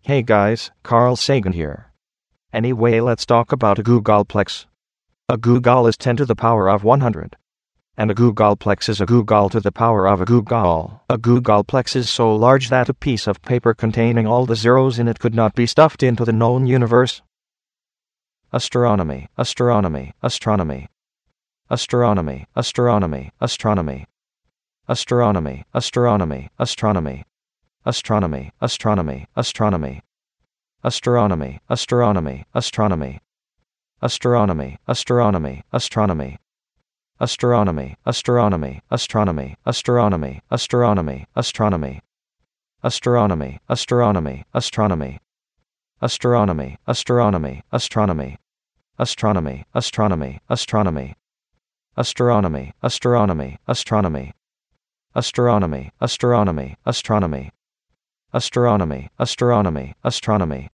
Hey guys, Carl Sagan here. Anyway, let's talk about a googolplex. A googol is 10 to the power of 100. And a googolplex is a googol to the power of a googol. A googolplex is so large that a piece of paper containing all the zeros in it could not be stuffed into the known universe. Astronomy, astronomy, astronomy. Astronomy, astronomy, astronomy. Astronomy, astronomy, astronomy. Astronomy, astronomy, astronomy. Astronomy, astronomy, astronomy. Astronomy, astronomy, astronomy. Astronomy, astronomy, astronomy, astronomy, astronomy, astronomy. Astronomy, astronomy, astronomy. Astronomy, astronomy, astronomy. Astronomy, astronomy, astronomy. Astronomy, astronomy, astronomy. Astronomy, astronomy, astronomy. Astronomy, astronomy, astronomy.